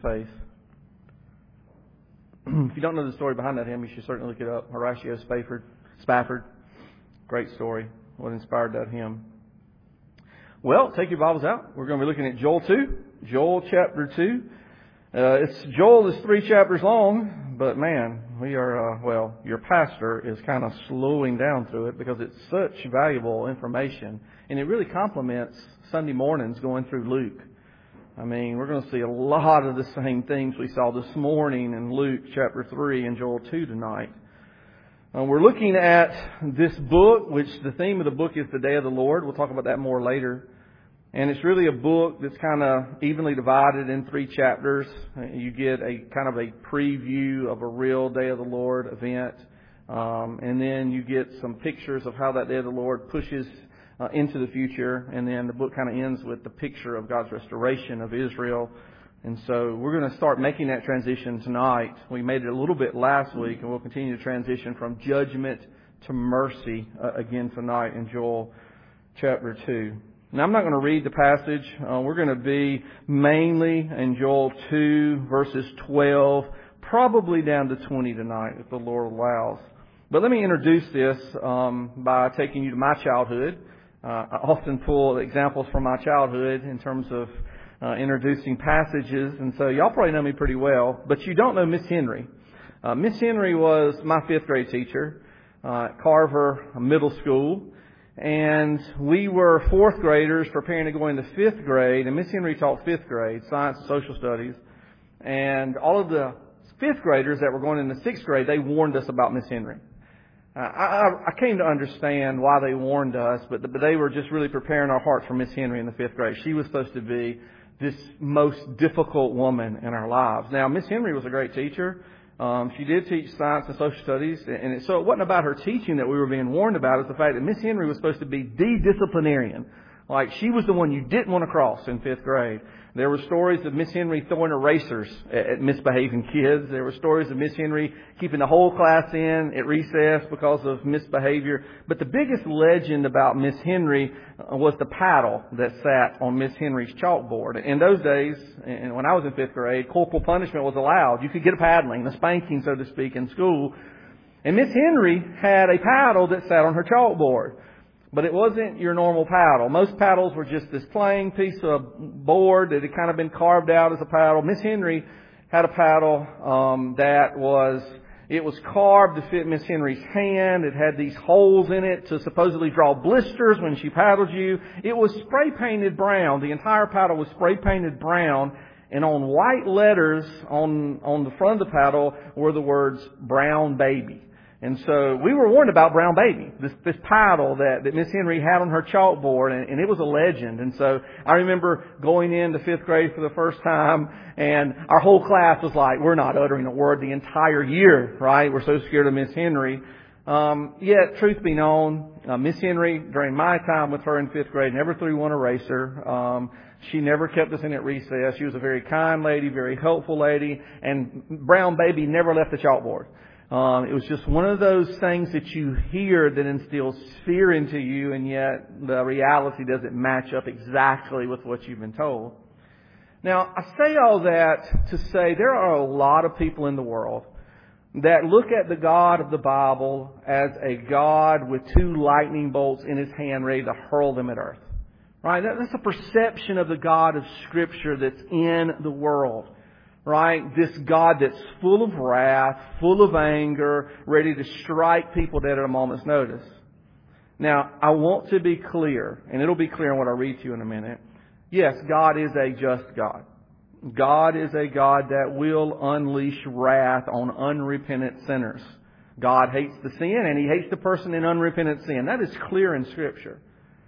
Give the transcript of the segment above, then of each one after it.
faith. If you don't know the story behind that hymn, you should certainly look it up. Horatio Spafford. Great story. What inspired that hymn. Well, take your Bibles out. We're going to be looking at Joel 2. Joel chapter 2. Joel is 3 chapters long, but man, we are, your pastor is kind of slowing down through it because it's such valuable information. And it really complements Sunday mornings going through Luke. I mean, we're going to see a lot of the same things we saw this morning in Luke chapter 3 and Joel 2 tonight. We're looking at this book, which the theme of the book is the Day of the Lord. We'll talk about that more later. And it's really a book that's kind of evenly divided in 3 chapters. You get a kind of a preview of a real Day of the Lord event. And then you get some pictures of how that Day of the Lord pushes into the future. And then the book kind of ends with the picture of God's restoration of Israel. And so we're going to start making that transition tonight. We made it a little bit last week, and we'll continue to transition from judgment to mercy again tonight in Joel chapter 2. Now, I'm not going to read the passage. We're going to be mainly in Joel 2, verses 12, probably down to 20 tonight, if the Lord allows. But let me introduce this by taking you to my childhood. I often pull examples from my childhood in terms of introducing passages. And so y'all probably know me pretty well, but you don't know Miss Henry. Miss Henry was my 5th grade teacher at Carver Middle School. And we were 4th graders preparing to go into 5th grade. And Miss Henry taught 5th grade, science and social studies. And all of the 5th graders that were going into 6th grade, they warned us about Miss Henry. I came to understand why they warned us, but they were just really preparing our hearts for Miss Henry in the 5th grade. She was supposed to be this most difficult woman in our lives. Now, Miss Henry was a great teacher. She did teach science and social studies, and so it wasn't about her teaching that we were being warned about. It was the fact that Miss Henry was supposed to be the disciplinarian. Like, she was the one you didn't want to cross in 5th grade. There were stories of Miss Henry throwing erasers at misbehaving kids. There were stories of Miss Henry keeping the whole class in at recess because of misbehavior. But the biggest legend about Miss Henry was the paddle that sat on Miss Henry's chalkboard. In those days, and when I was in 5th grade, corporal punishment was allowed. You could get a paddling, a spanking, so to speak, in school. And Miss Henry had a paddle that sat on her chalkboard. But it wasn't your normal paddle. Most paddles were just this plain piece of board that had kind of been carved out as a paddle. Miss Henry had a paddle that was carved to fit Miss Henry's hand. It had these holes in it to supposedly draw blisters when she paddled you. It was spray painted brown. The entire paddle was spray painted brown. And on white letters on the front of the paddle were the words "Brown Baby." And so we were warned about Brown Baby, this paddle that Miss Henry had on her chalkboard, and it was a legend. And so I remember going into 5th grade for the first time, and our whole class was like, we're not uttering a word the entire year, right? We're so scared of Miss Henry. Yet, truth be known, Miss Henry, during my time with her in 5th grade, never threw one eraser. She never kept us in at recess. She was a very kind lady, very helpful lady, and Brown Baby never left the chalkboard. It was just one of those things that you hear that instills fear into you, and yet the reality doesn't match up exactly with what you've been told. Now, I say all that to say there are a lot of people in the world that look at the God of the Bible as a God with 2 lightning bolts in His hand ready to hurl them at earth. Right? That's a perception of the God of Scripture that's in the world. Right? This God that's full of wrath, full of anger, ready to strike people dead at a moment's notice. Now, I want to be clear, and it'll be clear in what I read to you in a minute. Yes, God is a just God. God is a God that will unleash wrath on unrepentant sinners. God hates the sin, and He hates the person in unrepentant sin. That is clear in Scripture.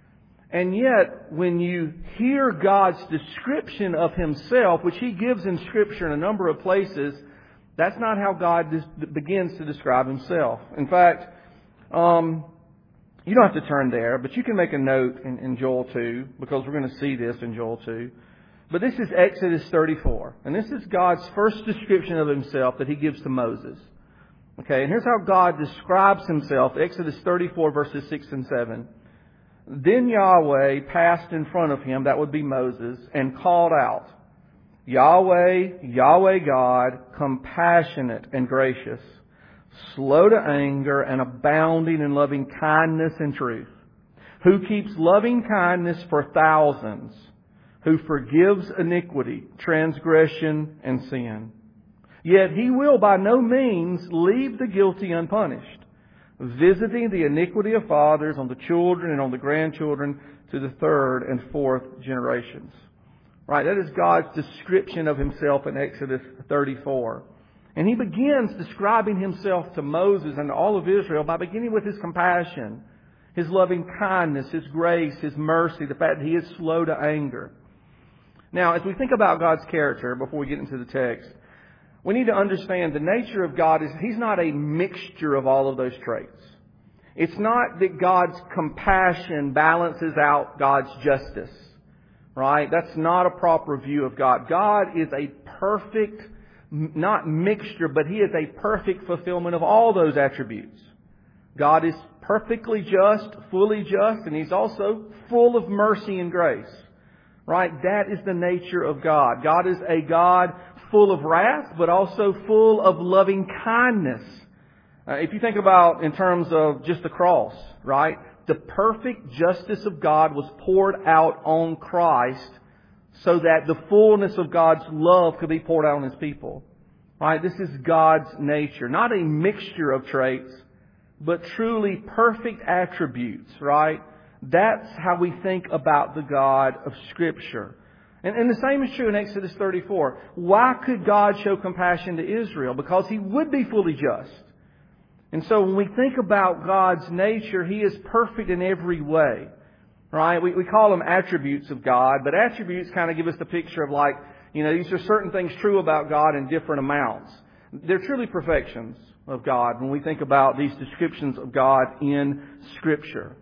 And yet, when you hear God's description of Himself, which He gives in Scripture in a number of places, that's not how God begins to describe Himself. In fact, you don't have to turn there, but you can make a note in Joel 2, because we're going to see this in Joel 2. But this is Exodus 34, and this is God's first description of Himself that He gives to Moses. Okay, and here's how God describes Himself, Exodus 34, verses 6 and 7. Then Yahweh passed in front of him, that would be Moses, and called out, Yahweh, Yahweh God, compassionate and gracious, slow to anger and abounding in loving kindness and truth, who keeps loving kindness for thousands, who forgives iniquity, transgression, and sin. Yet He will by no means leave the guilty unpunished, visiting the iniquity of fathers on the children and on the grandchildren to the third and fourth generations. Right, that is God's description of Himself in Exodus 34. And He begins describing Himself to Moses and to all of Israel by beginning with His compassion, His loving kindness, His grace, His mercy, the fact that He is slow to anger. Now, as we think about God's character, before we get into the text, we need to understand the nature of God is He's not a mixture of all of those traits. It's not that God's compassion balances out God's justice. Right? That's not a proper view of God. God is a perfect, not mixture, but He is a perfect fulfillment of all those attributes. God is perfectly just, fully just, and He's also full of mercy and grace. Right? That is the nature of God. God is a God full of wrath, but also full of loving kindness. If you think about in terms of just the cross, right? The perfect justice of God was poured out on Christ so that the fullness of God's love could be poured out on His people. Right? This is God's nature. Not a mixture of traits, but truly perfect attributes. Right? That's how we think about the God of Scripture. And the same is true in Exodus 34. Why could God show compassion to Israel? Because He would be fully just. And so when we think about God's nature, He is perfect in every way. Right? We call them attributes of God, but attributes kind of give us the picture of like, these are certain things true about God in different amounts. They're truly perfections of God when we think about these descriptions of God in Scripture.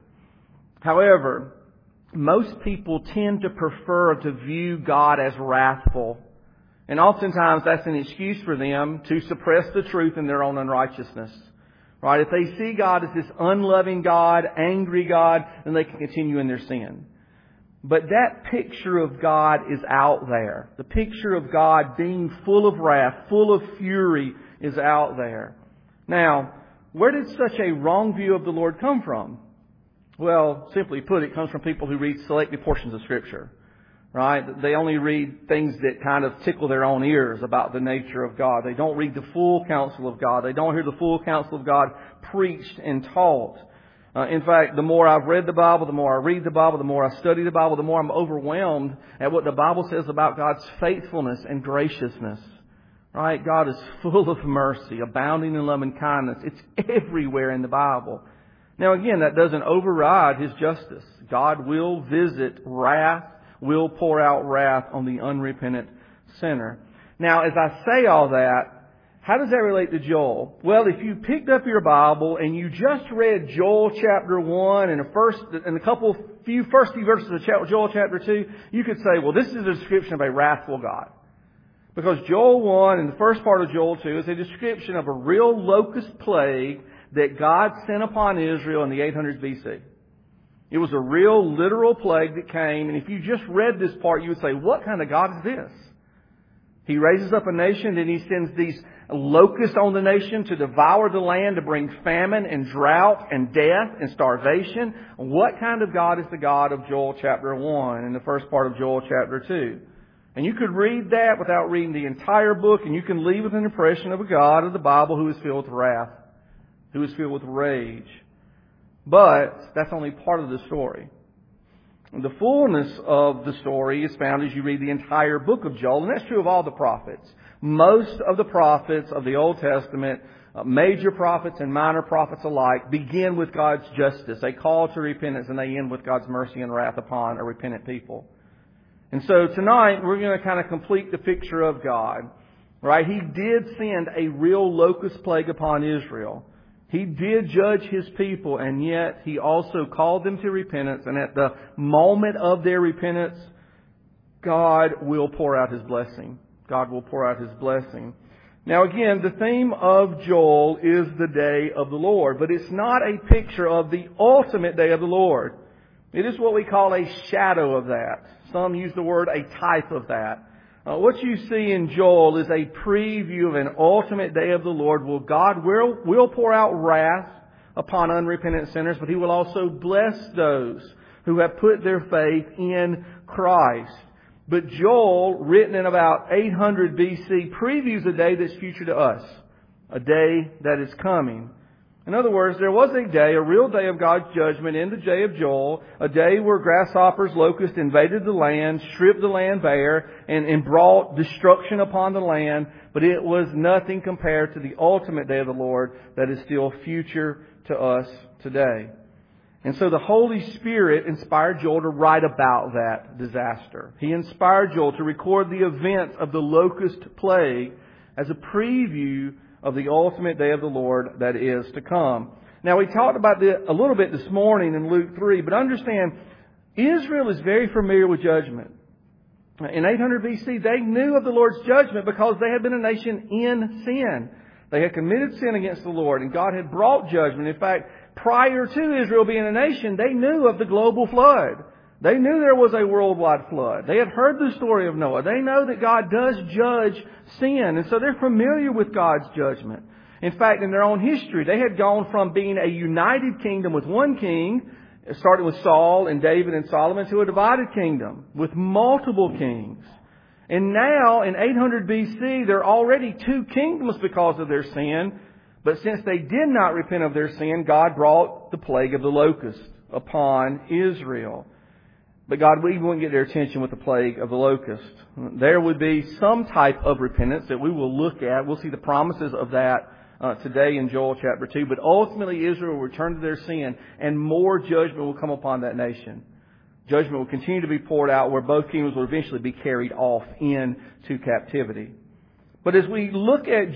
However, most people tend to prefer to view God as wrathful. And oftentimes that's an excuse for them to suppress the truth in their own unrighteousness. Right? If they see God as this unloving God, angry God, then they can continue in their sin. But that picture of God is out there. The picture of God being full of wrath, full of fury is out there. Now, where did such a wrong view of the Lord come from? Well, simply put, it comes from people who read selected portions of Scripture. Right? They only read things that kind of tickle their own ears about the nature of God. They don't read the full counsel of God. They don't hear the full counsel of God preached and taught. In fact, the more I've read the Bible, the more I read the Bible, the more I study the Bible, the more I'm overwhelmed at what the Bible says about God's faithfulness and graciousness. Right? God is full of mercy, abounding in love and kindness. It's everywhere in the Bible. Now again, that doesn't override His justice. God will visit wrath, will pour out wrath on the unrepentant sinner. Now, as I say all that, how does that relate to Joel? Well, if you picked up your Bible and you just read Joel chapter 1 and the first few verses of Joel chapter 2, you could say, well, this is a description of a wrathful God. Because Joel 1 and the first part of Joel 2 is a description of a real locust plague that God sent upon Israel in the 800s BC. It was a real literal plague that came, and if you just read this part, you would say, what kind of God is this? He raises up a nation, and He sends these locusts on the nation to devour the land, to bring famine and drought and death and starvation. What kind of God is the God of Joel chapter 1 and the first part of Joel chapter 2? And you could read that without reading the entire book, and you can leave with an impression of a God of the Bible who is filled with wrath, who is filled with rage. But that's only part of the story. The fullness of the story is found as you read the entire book of Joel, and that's true of all the prophets. Most of the prophets of the Old Testament, major prophets and minor prophets alike, begin with God's justice, a call to repentance, and they end with God's mercy and wrath upon a repentant people. And so tonight we're going to kind of complete the picture of God. Right? He did send a real locust plague upon Israel. He did judge His people, and yet He also called them to repentance. And at the moment of their repentance, God will pour out His blessing. God will pour out His blessing. Now again, the theme of Joel is the day of the Lord. But it's not a picture of the ultimate day of the Lord. It is what we call a shadow of that. Some use the word a type of that. What you see in Joel is a preview of an ultimate day of the Lord. Well, God will pour out wrath upon unrepentant sinners, but He will also bless those who have put their faith in Christ. But Joel, written in about 800 BC, previews a day that's future to us, a day that is coming. In other words, there was a day, a real day of God's judgment in the day of Joel, a day where grasshoppers, locusts invaded the land, stripped the land bare, and brought destruction upon the land. But it was nothing compared to the ultimate day of the Lord that is still future to us today. And so the Holy Spirit inspired Joel to write about that disaster. He inspired Joel to record the events of the locust plague as a preview of the ultimate day of the Lord that is to come. Now, we talked about this a little bit this morning in Luke 3, but understand, Israel is very familiar with judgment. In 800 BC, they knew of the Lord's judgment because they had been a nation in sin. They had committed sin against the Lord, and God had brought judgment. In fact, prior to Israel being a nation, they knew of the global flood. They knew there was a worldwide flood. They had heard the story of Noah. They know that God does judge sin, and so they're familiar with God's judgment. In fact, in their own history, they had gone from being a united kingdom with one king, starting with Saul and David and Solomon, to a divided kingdom with multiple kings. And now, in 800 BC, there are already two kingdoms because of their sin. But since they did not repent of their sin, God brought the plague of the locust upon Israel. But God wouldn't get their attention with the plague of the locust. There would be some type of repentance that we will look at. We'll see the promises of that today in Joel chapter 2. But ultimately, Israel will return to their sin, and more judgment will come upon that nation. Judgment will continue to be poured out, where both kingdoms will eventually be carried off into captivity. But as we look at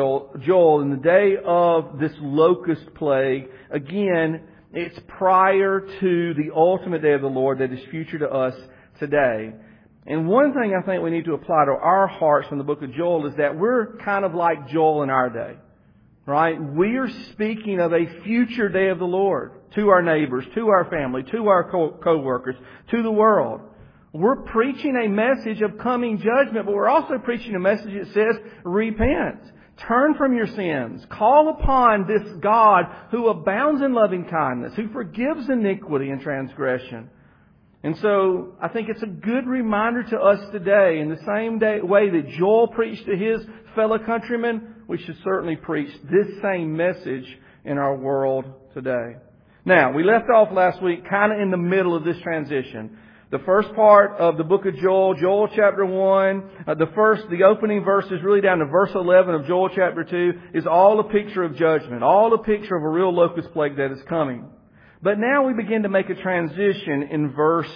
Joel in the day of this locust plague, again, it's prior to the ultimate day of the Lord that is future to us today. And one thing I think we need to apply to our hearts from the book of Joel is that we're kind of like Joel in our day. Right? We are speaking of a future day of the Lord to our neighbors, to our family, to our co-workers, to the world. We're preaching a message of coming judgment, but we're also preaching a message that says, repent. Turn from your sins. Call upon this God who abounds in loving kindness, who forgives iniquity and transgression. And so I think it's a good reminder to us today, in the same way that Joel preached to his fellow countrymen, we should certainly preach this same message in our world today. Now, we left off last week kind of in the middle of this transition. The first part of the book of Joel chapter 1, the opening verses really down to verse 11 of Joel chapter 2 is all a picture of judgment, all a picture of a real locust plague that is coming. But now we begin to make a transition in verse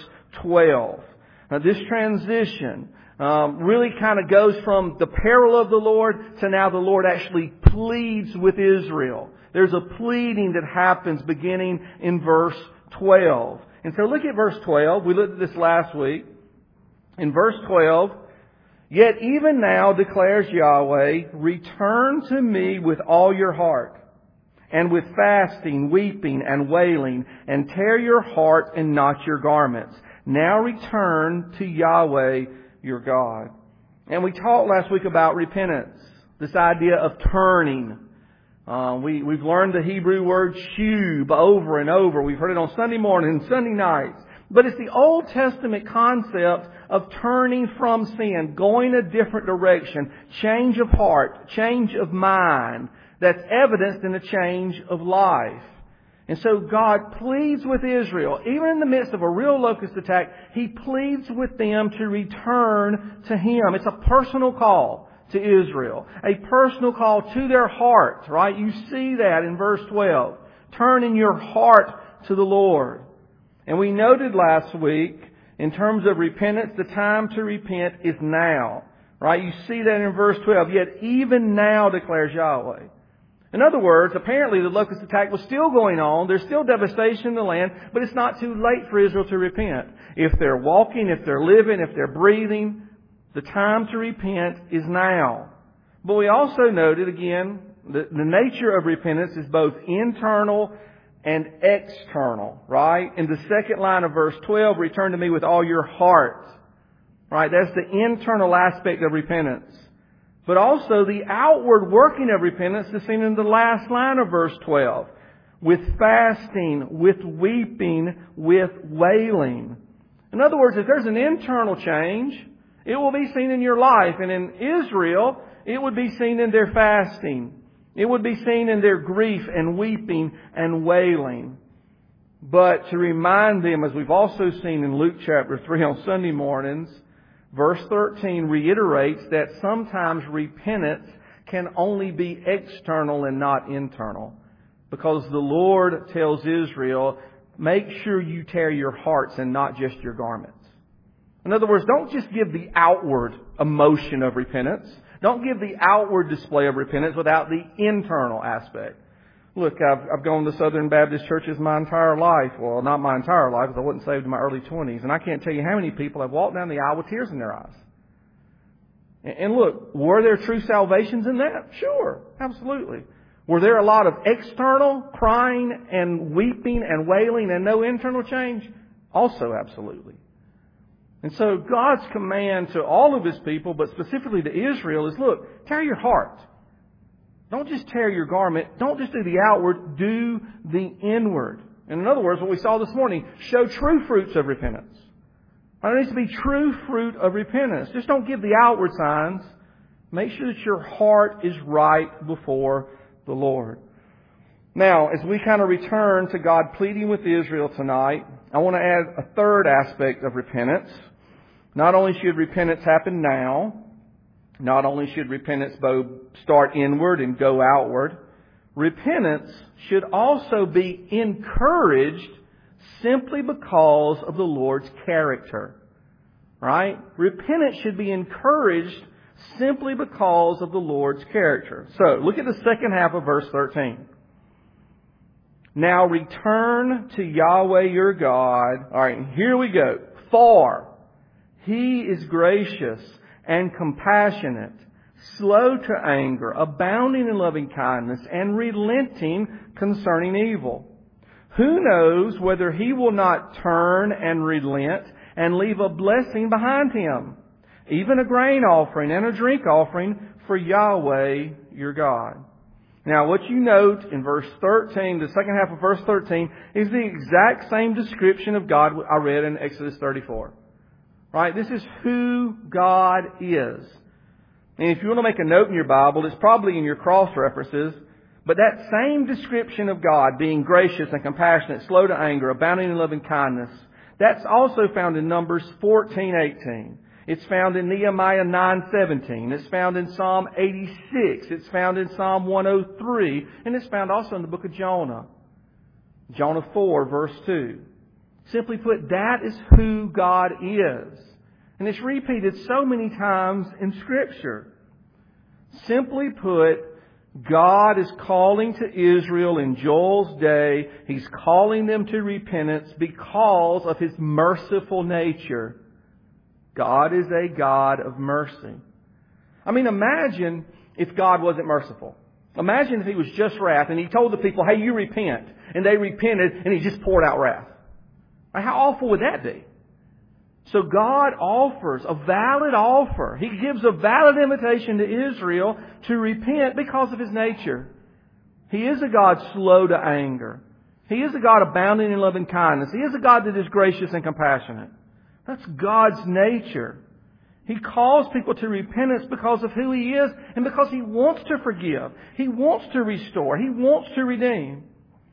12. Now this transition really kind of goes from the peril of the Lord to now the Lord actually pleads with Israel. There's a pleading that happens beginning in verse 12. And so look at verse 12. We looked at this last week. In verse 12, yet even now declares Yahweh, return to me with all your heart, and with fasting, weeping, and wailing, and tear your heart and not your garments. Now return to Yahweh your God. And we talked last week about repentance, this idea of turning. We've learned the Hebrew word shub over and over. We've heard it on Sunday morning and Sunday nights. But it's the Old Testament concept of turning from sin, going a different direction, change of heart, change of mind. That's evidenced in a change of life. And so God pleads with Israel, even in the midst of a real locust attack, He pleads with them to return to Him. It's a personal call to Israel, a personal call to their heart, right? You see that in verse 12. Turn in your heart to the Lord. And we noted last week, in terms of repentance, the time to repent is now, right? You see that in verse 12. Yet even now declares Yahweh. In other words, apparently the locust attack was still going on. There's still devastation in the land, but it's not too late for Israel to repent. If they're walking, if they're living, if they're breathing, the time to repent is now. But we also noted, again, the nature of repentance is both internal and external, right? In the second line of verse 12, return to me with all your heart. Right? That's the internal aspect of repentance. But also the outward working of repentance is seen in the last line of verse 12. With fasting, with weeping, with wailing. In other words, if there's an internal change, it will be seen in your life. And in Israel, it would be seen in their fasting. It would be seen in their grief and weeping and wailing. But to remind them, as we've also seen in Luke chapter 3 on Sunday mornings, verse 13 reiterates that sometimes repentance can only be external and not internal. Because the Lord tells Israel, make sure you tear your hearts and not just your garments. In other words, don't just give the outward emotion of repentance. Don't give the outward display of repentance without the internal aspect. Look, I've gone to Southern Baptist churches my entire life. Well, not my entire life, because I wasn't saved in my early 20s. And I can't tell you how many people have walked down the aisle with tears in their eyes. And look, were there true salvations in that? Sure, absolutely. Were there a lot of external crying and weeping and wailing and no internal change? Also, absolutely. And so God's command to all of His people, but specifically to Israel, is look, tear your heart. Don't just tear your garment. Don't just do the outward. Do the inward. And in other words, what we saw this morning, show true fruits of repentance. There needs to be true fruit of repentance. Just don't give the outward signs. Make sure that your heart is right before the Lord. Now, as we kind of return to God pleading with Israel tonight, I want to add a third aspect of repentance. Not only should repentance happen now, not only should repentance both start inward and go outward, repentance should also be encouraged simply because of the Lord's character. Right? Repentance should be encouraged simply because of the Lord's character. So, look at the second half of verse 13. Now return to Yahweh your God. All right, here we go. For He is gracious and compassionate, slow to anger, abounding in loving kindness, and relenting concerning evil. Who knows whether He will not turn and relent and leave a blessing behind Him, even a grain offering and a drink offering for Yahweh your God. Now, what you note in verse 13, the second half of verse 13, is the exact same description of God I read in Exodus 34. Right? This is who God is. And if you want to make a note in your Bible, it's probably in your cross references. But that same description of God being gracious and compassionate, slow to anger, abounding in loving kindness, that's also found in Numbers 14:18. It's found in Nehemiah 9:17. It's found in Psalm 86. It's found in Psalm 103. And it's found also in the book of Jonah. Jonah 4, verse 2. Simply put, that is who God is. And it's repeated so many times in Scripture. Simply put, God is calling to Israel in Joel's day. He's calling them to repentance because of His merciful nature. God is a God of mercy. I mean, imagine if God wasn't merciful. Imagine if He was just wrath and He told the people, hey, you repent. And they repented and He just poured out wrath. How awful would that be? So God offers a valid offer. He gives a valid invitation to Israel to repent because of His nature. He is a God slow to anger. He is a God abounding in loving kindness. He is a God that is gracious and compassionate. That's God's nature. He calls people to repentance because of who He is and because He wants to forgive. He wants to restore. He wants to redeem.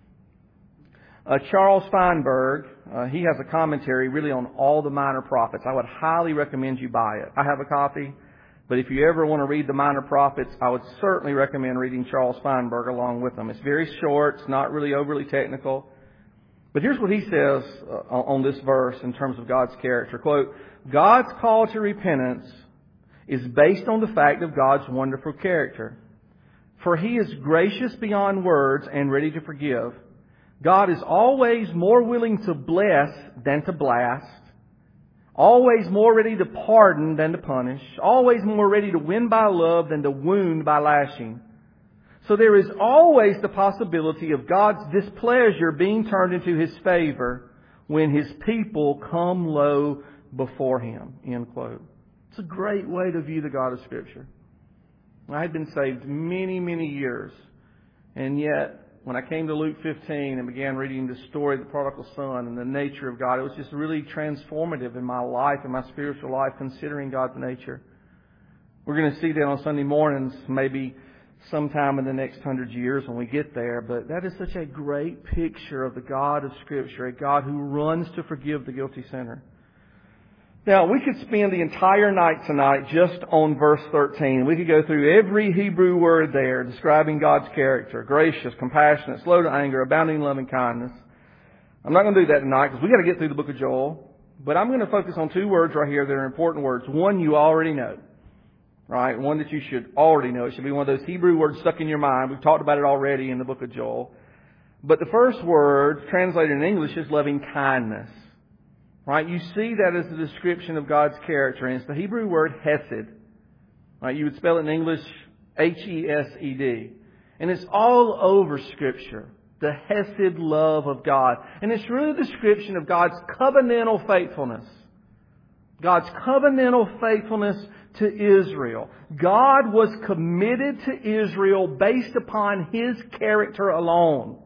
Charles Feinberg, he has a commentary really on all the minor prophets. I would highly recommend you buy it. I have a copy, but if you ever want to read the minor prophets, I would certainly recommend reading Charles Feinberg along with them. It's very short. It's not really overly technical. But here's what he says on this verse in terms of God's character. Quote, God's call to repentance is based on the fact of God's wonderful character. For He is gracious beyond words and ready to forgive. God is always more willing to bless than to blast. Always more ready to pardon than to punish. Always more ready to win by love than to wound by lashing. So there is always the possibility of God's displeasure being turned into His favor when His people come low before Him. End quote. It's a great way to view the God of Scripture. I had been saved many, many years. And yet, when I came to Luke 15 and began reading the story of the prodigal son and the nature of God, it was just really transformative in my life, in my spiritual life, considering God's nature. We're going to see that on Sunday mornings, maybe sometime in the next 100 years when we get there. But that is such a great picture of the God of Scripture, a God who runs to forgive the guilty sinner. Now, we could spend the entire night tonight just on verse 13. We could go through every Hebrew word there describing God's character: gracious, compassionate, slow to anger, abounding in loving kindness. I'm not going to do that tonight because we've got to get through the book of Joel. But I'm going to focus on two words right here that are important words. One you already know, right? One that you should already know. It should be one of those Hebrew words stuck in your mind. We've talked about it already in the book of Joel. But the first word, translated in English, is loving kindness. Right? You see that as a description of God's character. And it's the Hebrew word hesed. Right? You would spell it in English Hesed. And it's all over Scripture. The hesed love of God. And it's really a description of God's covenantal faithfulness. God's covenantal faithfulness to Israel. God was committed to Israel based upon His character alone.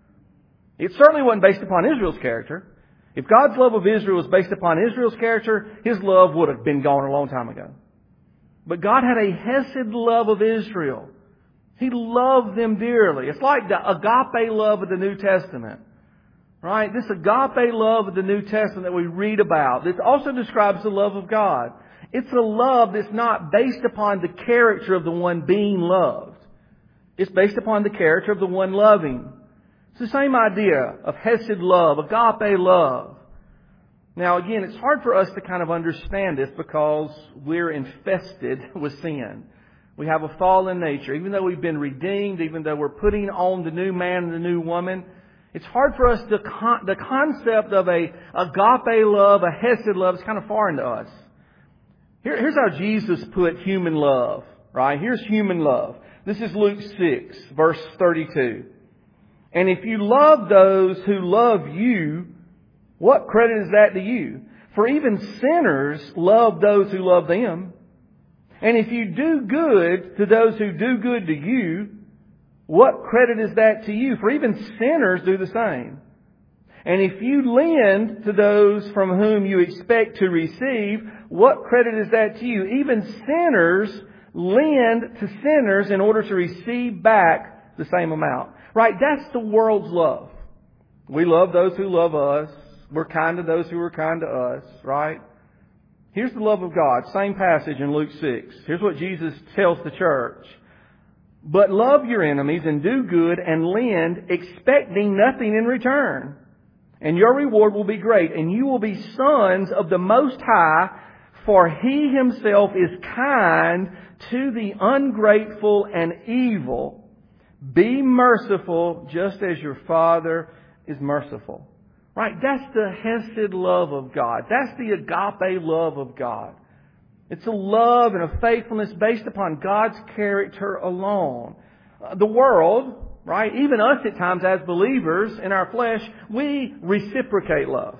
It certainly wasn't based upon Israel's character. If God's love of Israel was based upon Israel's character, His love would have been gone a long time ago. But God had a hesed love of Israel. He loved them dearly. It's like the agape love of the New Testament. Right? This agape love of the New Testament that we read about, this also describes the love of God. It's a love that's not based upon the character of the one being loved. It's based upon the character of the one loving. It's the same idea of hesed love, agape love. Now again, it's hard for us to kind of understand this because we're infested with sin. We have a fallen nature. Even though we've been redeemed, even though we're putting on the new man and the new woman, it's hard for us to, the concept of a agape love, a hesed love, is kind of foreign to us. Here's how Jesus put human love, right? Here's human love. This is Luke 6, verse 32. And if you love those who love you, what credit is that to you? For even sinners love those who love them. And if you do good to those who do good to you, what credit is that to you? For even sinners do the same. And if you lend to those from whom you expect to receive, what credit is that to you? Even sinners lend to sinners in order to receive back the same amount. Right? That's the world's love. We love those who love us. We're kind to those who are kind to us. Right? Here's the love of God. Same passage in Luke 6. Here's what Jesus tells the church. But love your enemies and do good and lend, expecting nothing in return. And your reward will be great, and you will be sons of the Most High, for He Himself is kind to the ungrateful and evil. Be merciful just as your Father is merciful. Right? That's the hesed love of God. That's the agape love of God. It's a love and a faithfulness based upon God's character alone. The world, right, even us at times as believers in our flesh, we reciprocate love.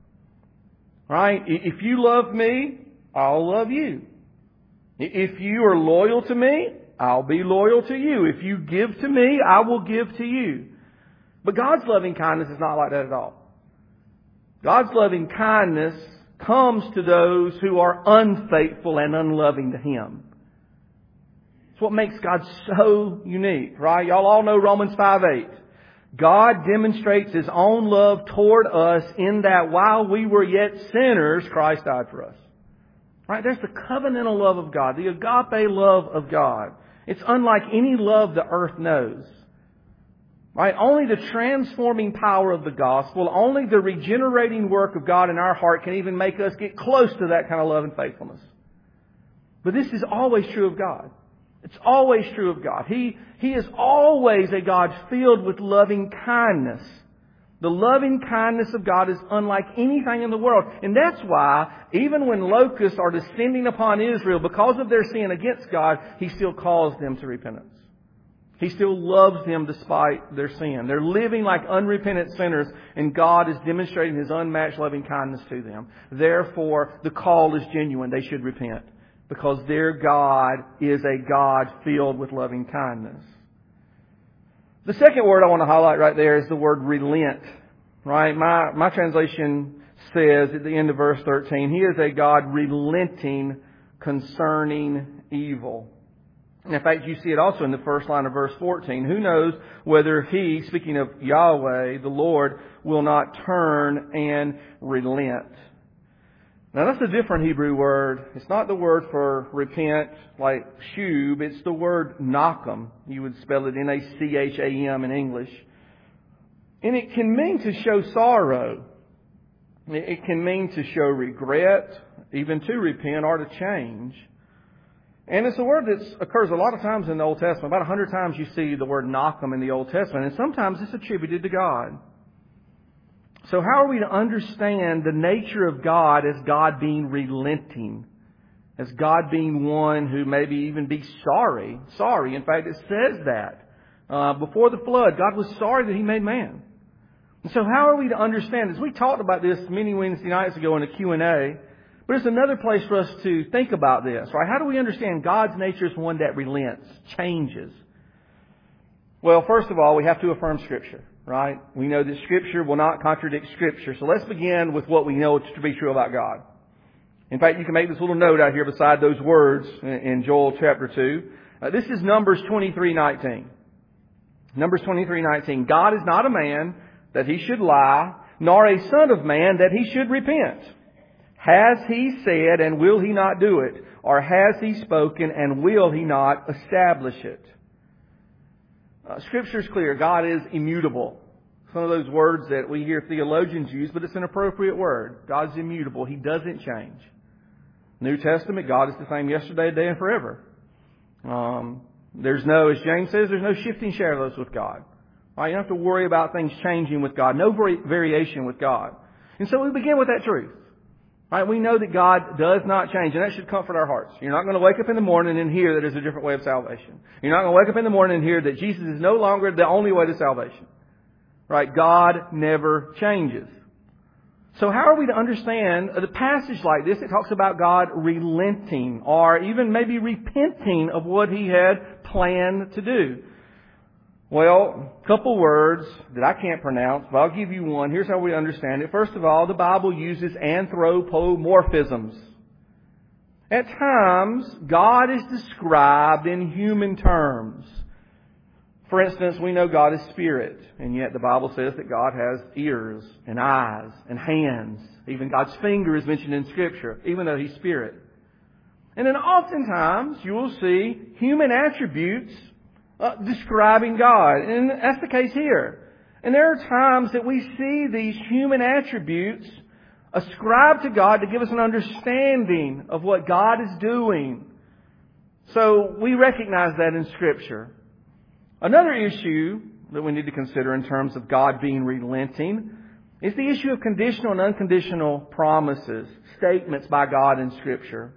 Right? If you love me, I'll love you. If you are loyal to me, I'll be loyal to you. If you give to me, I will give to you. But God's loving kindness is not like that at all. God's loving kindness comes to those who are unfaithful and unloving to Him. It's what makes God so unique, right? Y'all all know Romans 5:8. God demonstrates His own love toward us in that while we were yet sinners, Christ died for us. Right? There's the covenantal love of God, the agape love of God. It's unlike any love the earth knows. Right? Only the transforming power of the gospel, only the regenerating work of God in our heart can even make us get close to that kind of love and faithfulness. But this is always true of God. It's always true of God. He is always a God filled with loving kindness. The loving kindness of God is unlike anything in the world. And that's why, even when locusts are descending upon Israel because of their sin against God, He still calls them to repentance. He still loves them despite their sin. They're living like unrepentant sinners, and God is demonstrating His unmatched loving kindness to them. Therefore, the call is genuine. They should repent, because their God is a God filled with loving kindness. The second word I want to highlight right there is the word relent. Right? My translation says at the end of verse 13, He is a God relenting concerning evil. And in fact, you see it also in the first line of verse 14. Who knows whether He, speaking of Yahweh, the Lord, will not turn and relent. Now that's a different Hebrew word. It's not the word for repent like shub. It's the word nacham. You would spell it N-A-C-H-A-M in English. And it can mean to show sorrow. It can mean to show regret, even to repent or to change. And it's a word that occurs a lot of times in the Old Testament. About 100 times you see the word nacham in the Old Testament. And sometimes it's attributed to God. So how are we to understand the nature of God as God being relenting? As God being one who maybe even be sorry. Sorry. In fact, it says that. Before the flood, God was sorry that He made man. And so how are we to understand this? We talked about this many Wednesday nights ago in a Q&A. But it's another place for us to think about this, right? How do we understand God's nature is one that relents, changes? Well, first of all, we have to affirm Scripture, right? We know that Scripture will not contradict Scripture. So let's begin with what we know to be true about God. In fact, you can make this little note out here beside those words in Joel chapter 2. This is Numbers 23:19. Numbers 23:19. God is not a man that He should lie, nor a son of man that He should repent. Has He said, and will He not do it? Or has He spoken, and will He not establish it? Scripture is clear. God is immutable. Some of those words that we hear theologians use, but it's an appropriate word. God's immutable. He doesn't change. New Testament, God is the same yesterday, today, and forever. There's no, as James says, there's no shifting shadows with God. Right? You don't have to worry about things changing with God. No variation with God. And so we begin with that truth. Right? We know that God does not change, and that should comfort our hearts. You're not going to wake up in the morning and hear that there's a different way of salvation. You're not going to wake up in the morning and hear that Jesus is no longer the only way to salvation. Right? God never changes. So how are we to understand the passage like this? It talks about God relenting or even maybe repenting of what He had planned to do. Well, a couple words that I can't pronounce, but I'll give you one. Here's how we understand it. First of all, the Bible uses anthropomorphisms. At times, God is described in human terms. For instance, we know God is spirit, and yet the Bible says that God has ears and eyes and hands. Even God's finger is mentioned in Scripture, even though He's spirit. And then oftentimes, you will see human attributes describing God. And that's the case here. And there are times that we see these human attributes ascribed to God to give us an understanding of what God is doing. So we recognize that in Scripture. Another issue that we need to consider in terms of God being relenting is the issue of conditional and unconditional promises, statements by God in Scripture.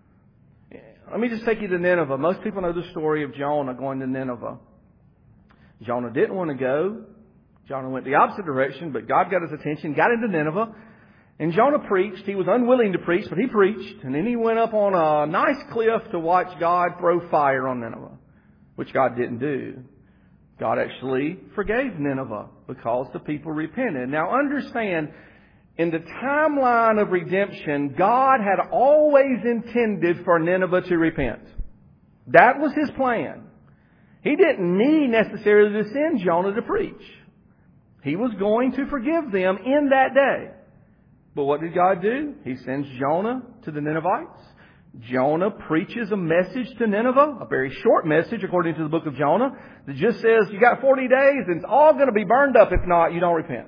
Let me just take you to Nineveh. Most people know the story of Jonah going to Nineveh. Jonah didn't want to go. Jonah went the opposite direction, but God got his attention, got into Nineveh. And Jonah preached. He was unwilling to preach, but he preached. And then he went up on a nice cliff to watch God throw fire on Nineveh, which God didn't do. God actually forgave Nineveh because the people repented. Now understand, in the timeline of redemption, God had always intended for Nineveh to repent. That was His plan. He didn't need necessarily to send Jonah to preach. He was going to forgive them in that day. But what did God do? He sends Jonah to the Ninevites. Jonah preaches a message to Nineveh, a very short message according to the book of Jonah, that just says, you got 40 days and it's all going to be burned up. If not, you don't repent.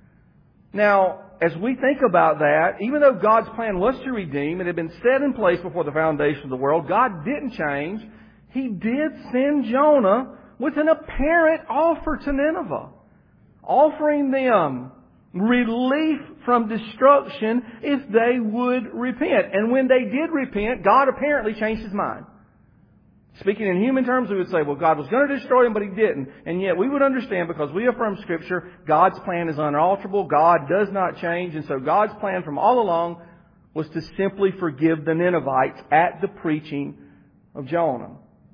Now, as we think about that, even though God's plan was to redeem, it had been set in place before the foundation of the world, God didn't change. He did send Jonah with an apparent offer to Nineveh, offering them relief from destruction if they would repent. And when they did repent, God apparently changed His mind. Speaking in human terms, we would say, well, God was going to destroy him, but he didn't. And yet we would understand, because we affirm Scripture, God's plan is unalterable. God does not change. And so God's plan from all along was to simply forgive the Ninevites at the preaching of Jonah.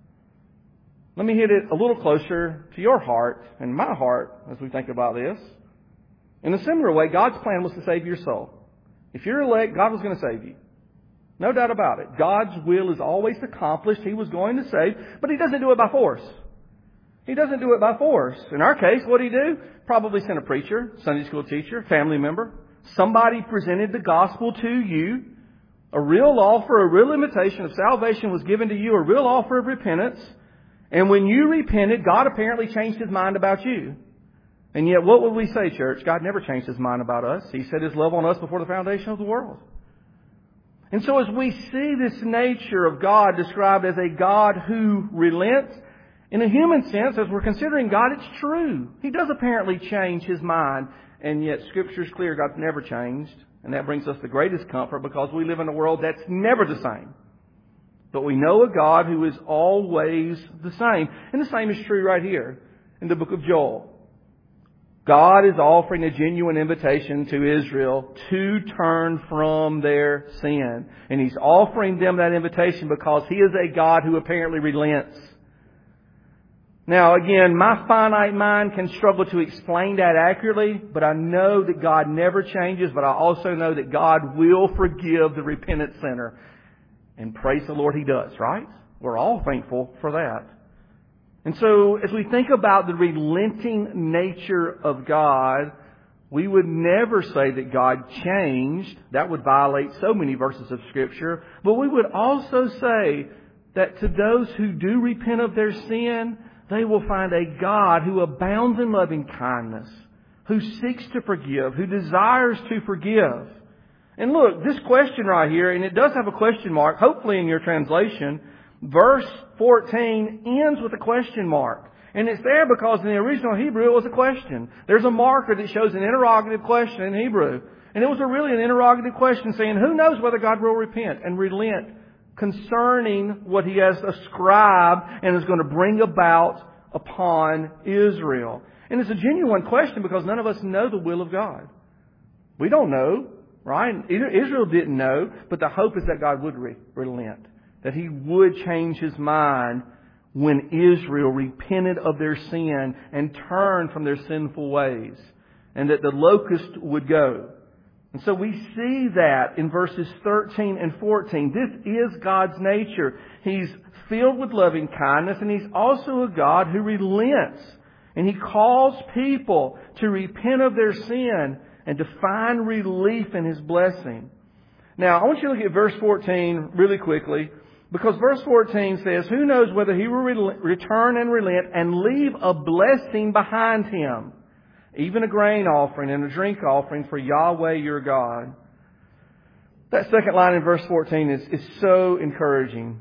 Let me hit it a little closer to your heart and my heart as we think about this. In a similar way, God's plan was to save your soul. If you're elect, God was going to save you. No doubt about it. God's will is always accomplished. He was going to save, but He doesn't do it by force. He doesn't do it by force. In our case, what did He do? Probably sent a preacher, Sunday school teacher, family member. Somebody presented the gospel to you. A real offer, a real invitation of salvation was given to you, a real offer of repentance. And when you repented, God apparently changed His mind about you. And yet, what would we say, church? God never changed His mind about us. He set His love on us before the foundation of the world. And so as we see this nature of God described as a God who relents, in a human sense, as we're considering God, it's true. He does apparently change His mind. And yet Scripture's clear, God's never changed. And that brings us the greatest comfort, because we live in a world that's never the same. But we know a God who is always the same. And the same is true right here in the book of Joel. God is offering a genuine invitation to Israel to turn from their sin. And He's offering them that invitation because He is a God who apparently relents. Now, again, my finite mind can struggle to explain that accurately, but I know that God never changes, but I also know that God will forgive the repentant sinner. And praise the Lord, He does, right? We're all thankful for that. And so, as we think about the relenting nature of God, we would never say that God changed. That would violate so many verses of Scripture. But we would also say that to those who do repent of their sin, they will find a God who abounds in loving kindness, who seeks to forgive, who desires to forgive. And look, this question right here, and it does have a question mark, hopefully in your translation, verse 14 ends with a question mark. And it's there because in the original Hebrew it was a question. There's a marker that shows an interrogative question in Hebrew. And it was really an interrogative question saying, who knows whether God will repent and relent concerning what He has ascribed and is going to bring about upon Israel. And it's a genuine question because none of us know the will of God. We don't know, right? Israel didn't know, but the hope is that God would relent. That He would change His mind when Israel repented of their sin and turned from their sinful ways. And that the locust would go. And so we see that in verses 13 and 14. This is God's nature. He's filled with loving kindness, and He's also a God who relents. And He calls people to repent of their sin and to find relief in His blessing. Now, I want you to look at verse 14 really quickly. Because verse 14 says, who knows whether He will return and relent and leave a blessing behind Him, even a grain offering and a drink offering for Yahweh your God. That second line in verse 14 is so encouraging.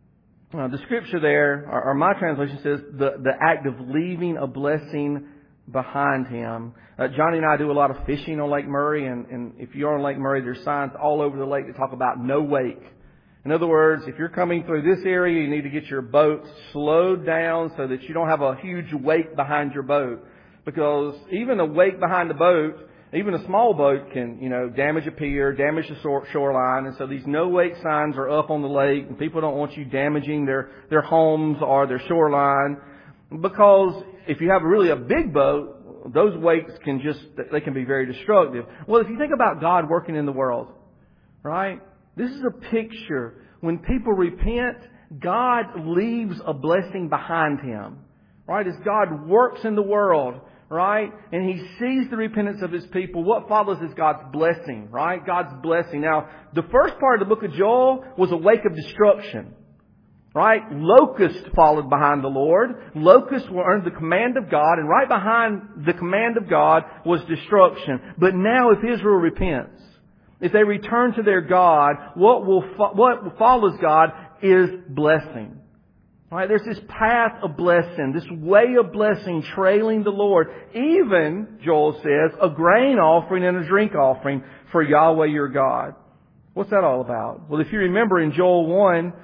The scripture there, or my translation says, the act of leaving a blessing behind Him. Johnny and I do a lot of fishing on Lake Murray, and if you're on Lake Murray, there's signs all over the lake that talk about no wake. In other words, if you're coming through this area, you need to get your boat slowed down so that you don't have a huge wake behind your boat. Because even a wake behind the boat, even a small boat can, damage a pier, damage the shoreline. And so these no wake signs are up on the lake, and people don't want you damaging their homes or their shoreline. Because if you have really a big boat, those wakes can be very destructive. Well, if you think about God working in the world, right? This is a picture. When people repent, God leaves a blessing behind Him. Right? As God works in the world, right? And He sees the repentance of His people. What follows is God's blessing, right? God's blessing. Now, the first part of the book of Joel was a wake of destruction. Right? Locusts followed behind the Lord. Locusts were under the command of God. And right behind the command of God was destruction. But now if Israel repents, if they return to their God, what follows God is blessing. Right? There's this path of blessing, this way of blessing trailing the Lord. Even, Joel says, a grain offering and a drink offering for Yahweh your God. What's that all about? Well, if you remember in Joel 1,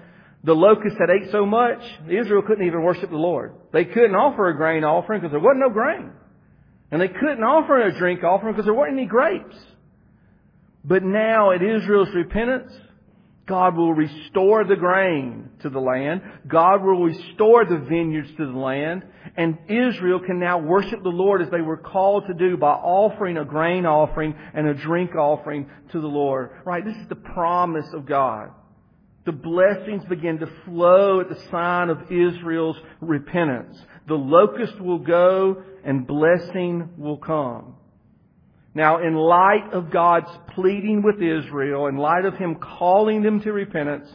The locusts had ate so much, Israel couldn't even worship the Lord. They couldn't offer a grain offering because there wasn't no grain. And they couldn't offer a drink offering because there weren't any grapes. But now at Israel's repentance, God will restore the grain to the land. God will restore the vineyards to the land. And Israel can now worship the Lord as they were called to do by offering a grain offering and a drink offering to the Lord. Right? This is the promise of God. The blessings begin to flow at the sign of Israel's repentance. The locust will go and blessing will come. Now, in light of God's pleading with Israel, in light of Him calling them to repentance,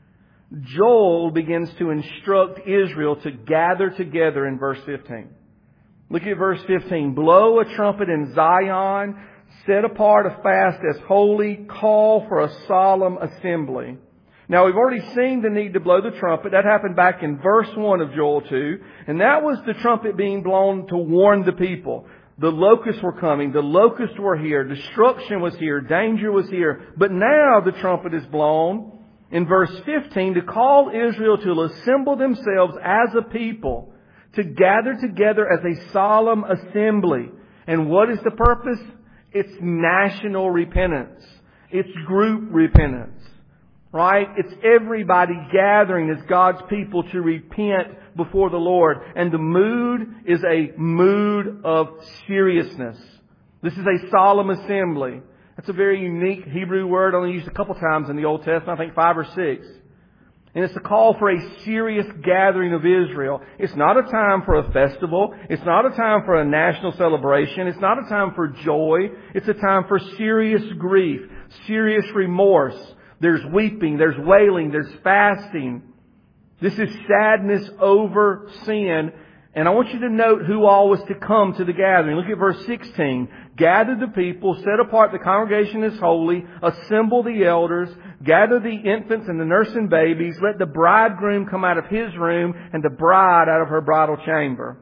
Joel begins to instruct Israel to gather together in verse 15. Look at verse 15. Blow a trumpet in Zion, set apart a fast as holy, call for a solemn assembly. Now, we've already seen the need to blow the trumpet. That happened back in verse 1 of Joel 2. And that was the trumpet being blown to warn the people. The locusts were coming. The locusts were here. Destruction was here. Danger was here. But now the trumpet is blown in verse 15 to call Israel to assemble themselves as a people, to gather together as a solemn assembly. And what is the purpose? It's national repentance. It's group repentance. Right? It's everybody gathering as God's people to repent before the Lord. And the mood is a mood of seriousness. This is a solemn assembly. That's a very unique Hebrew word, only used a couple times in the Old Testament, I think 5 or 6. And it's a call for a serious gathering of Israel. It's not a time for a festival. It's not a time for a national celebration. It's not a time for joy. It's a time for serious grief, serious remorse. There's weeping, there's wailing, there's fasting. This is sadness over sin. And I want you to note who all was to come to the gathering. Look at verse 16. Gather the people, set apart the congregation as holy, assemble the elders, gather the infants and the nursing babies, let the bridegroom come out of his room and the bride out of her bridal chamber.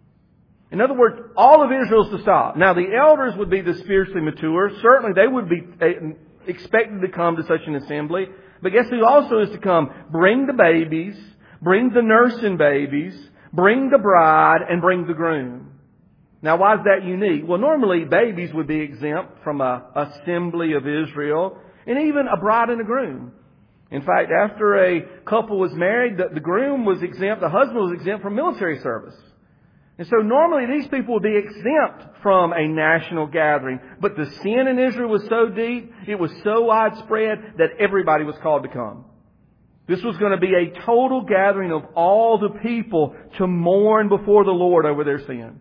In other words, all of Israel's to stop. Now the elders would be the spiritually mature. Certainly they would be expected to come to such an assembly. But guess who also is to come? Bring the babies, bring the nursing babies, bring the bride, and bring the groom. Now why is that unique? Well, normally babies would be exempt from an assembly of Israel, and even a bride and a groom. In fact, after a couple was married, the groom was exempt, the husband was exempt from military service. And so normally these people would be exempt from a national gathering. But the sin in Israel was so deep, it was so widespread that everybody was called to come. This was going to be a total gathering of all the people to mourn before the Lord over their sin.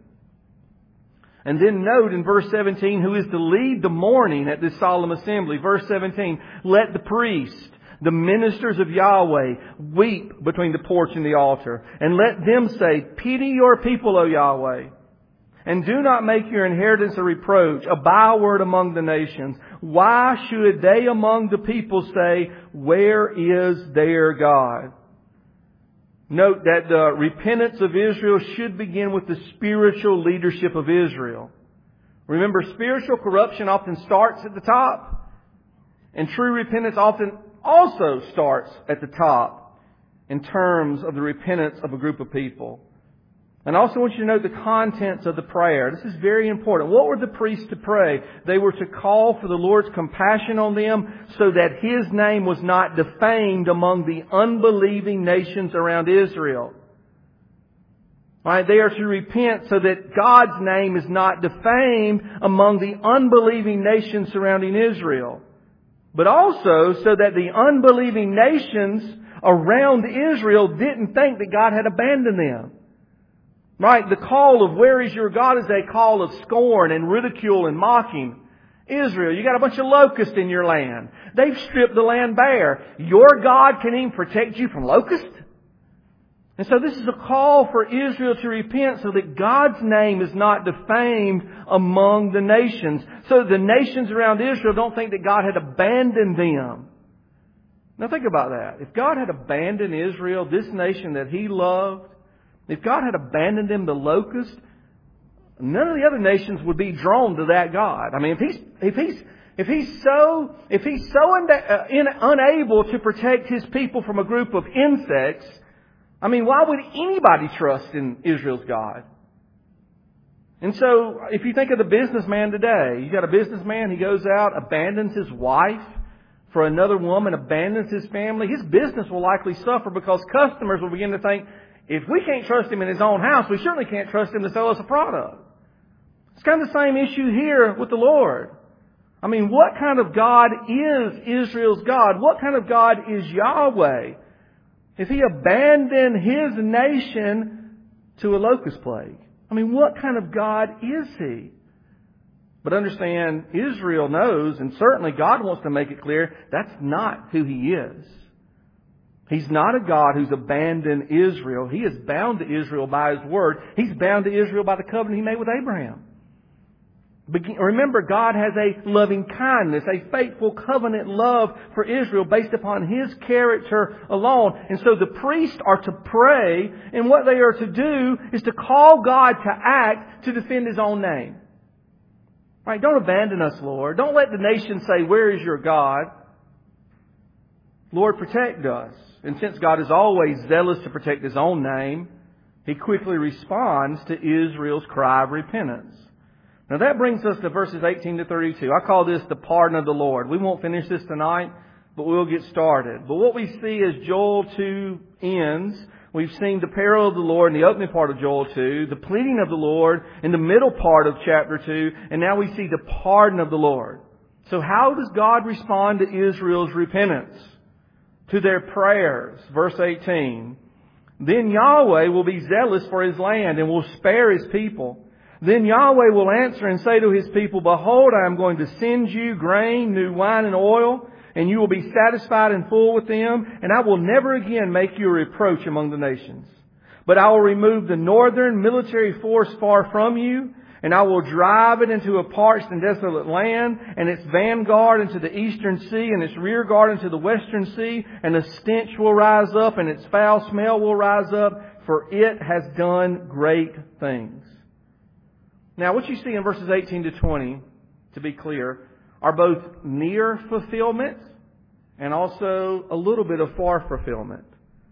And then note in verse 17 who is to lead the mourning at this solemn assembly. Verse 17, let the priest, the ministers of Yahweh, weep between the porch and the altar. And let them say, pity your people, O Yahweh. And do not make your inheritance a reproach, a byword among the nations. Why should they among the people say, where is their God? Note that the repentance of Israel should begin with the spiritual leadership of Israel. Remember, spiritual corruption often starts at the top. And true repentance often also starts at the top in terms of the repentance of a group of people. And I also want you to note the contents of the prayer. This is very important. What were the priests to pray? They were to call for the Lord's compassion on them so that His name was not defamed among the unbelieving nations around Israel. Right? They are to repent so that God's name is not defamed among the unbelieving nations surrounding Israel. But also so that the unbelieving nations around Israel didn't think that God had abandoned them. Right? The call of where is your God is a call of scorn and ridicule and mocking. Israel, you got a bunch of locusts in your land. They've stripped the land bare. Your God can even protect you from locusts? And so this is a call for Israel to repent so that God's name is not defamed among the nations. So the nations around Israel don't think that God had abandoned them. Now think about that. If God had abandoned Israel, this nation that He loved, if God had abandoned them, the locust, none of the other nations would be drawn to that God. I mean, if He's If He's so unable to protect His people from a group of insects, I mean, why would anybody trust in Israel's God? And so, if you think of the businessman today, you got a businessman, he goes out, abandons his wife for another woman, abandons his family. His business will likely suffer because customers will begin to think, if we can't trust him in his own house, we certainly can't trust him to sell us a product. It's kind of the same issue here with the Lord. I mean, what kind of God is Israel's God? What kind of God is Yahweh? If He abandoned His nation to a locust plague, I mean, what kind of God is He? But understand, Israel knows, and certainly God wants to make it clear, that's not who He is. He's not a God who's abandoned Israel. He is bound to Israel by His Word. He's bound to Israel by the covenant He made with Abraham. Remember, God has a loving kindness, a faithful covenant love for Israel based upon His character alone. And so the priests are to pray, and what they are to do is to call God to act to defend His own name. Right? Don't abandon us, Lord. Don't let the nation say, "Where is your God?" Lord, protect us. And since God is always zealous to protect His own name, He quickly responds to Israel's cry of repentance. Now that brings us to verses 18 to 32. I call this the pardon of the Lord. We won't finish this tonight, but we'll get started. But what we see as Joel 2 ends, we've seen the peril of the Lord in the opening part of Joel 2, the pleading of the Lord in the middle part of chapter 2, and now we see the pardon of the Lord. So how does God respond to Israel's repentance? To their prayers. Verse 18. Then Yahweh will be zealous for His land and will spare His people. Then Yahweh will answer and say to His people, "Behold, I am going to send you grain, new wine, and oil, and you will be satisfied and full with them, and I will never again make you a reproach among the nations. But I will remove the northern military force far from you, and I will drive it into a parched and desolate land, and its vanguard into the eastern sea, and its rear guard into the western sea, and a stench will rise up, and its foul smell will rise up, for it has done great things." Now, what you see in verses 18 to 20, to be clear, are both near fulfillment and also a little bit of far fulfillment.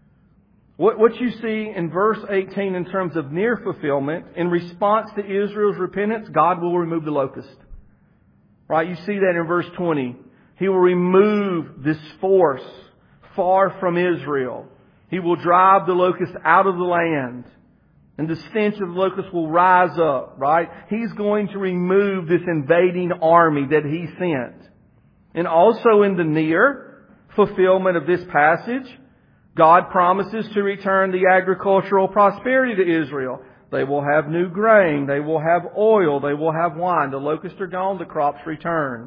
What you see in verse 18 in terms of near fulfillment, in response to Israel's repentance, God will remove the locust. Right? You see that in verse 20. He will remove this force far from Israel. He will drive the locust out of the land. And the stench of the locust will rise up, right? He's going to remove this invading army that He sent. And also in the near fulfillment of this passage, God promises to return the agricultural prosperity to Israel. They will have new grain. They will have oil. They will have wine. The locusts are gone. The crops return.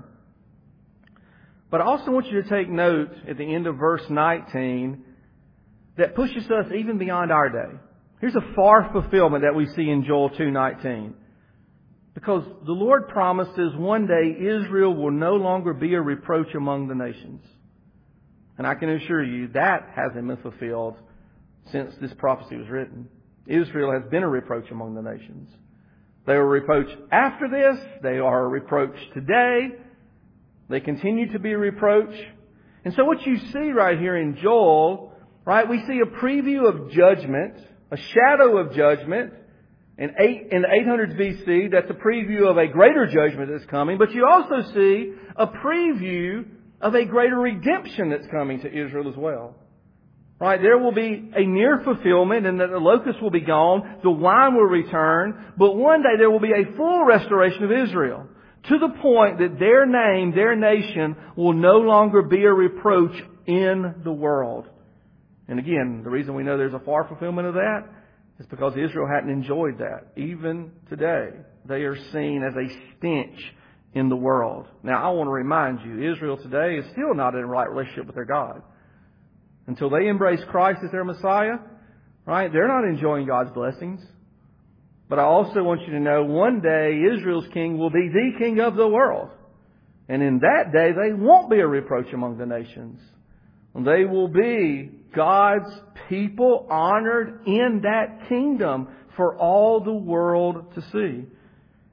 But I also want you to take note at the end of verse 19 that pushes us even beyond our day. Here's a far fulfillment that we see in Joel 2:19. Because the Lord promises one day Israel will no longer be a reproach among the nations. And I can assure you that hasn't been fulfilled since this prophecy was written. Israel has been a reproach among the nations. They were a reproach after this. They are a reproach today. They continue to be a reproach. And so what you see right here in Joel, right, we see a preview of judgment, a shadow of judgment. In the 800s BC, that's a preview of a greater judgment that's coming. But you also see a preview of a greater redemption that's coming to Israel as well. Right? There will be a near fulfillment and that the locusts will be gone, the wine will return, but one day there will be a full restoration of Israel to the point that their name, their nation will no longer be a reproach in the world. And again, the reason we know there's a far fulfillment of that is because Israel hadn't enjoyed that. Even today, they are seen as a stench in the world. Now, I want to remind you, Israel today is still not in a right relationship with their God. Until they embrace Christ as their Messiah, right, they're not enjoying God's blessings. But I also want you to know one day Israel's king will be the king of the world. And in that day, they won't be a reproach among the nations. They will be God's people honored in that kingdom for all the world to see.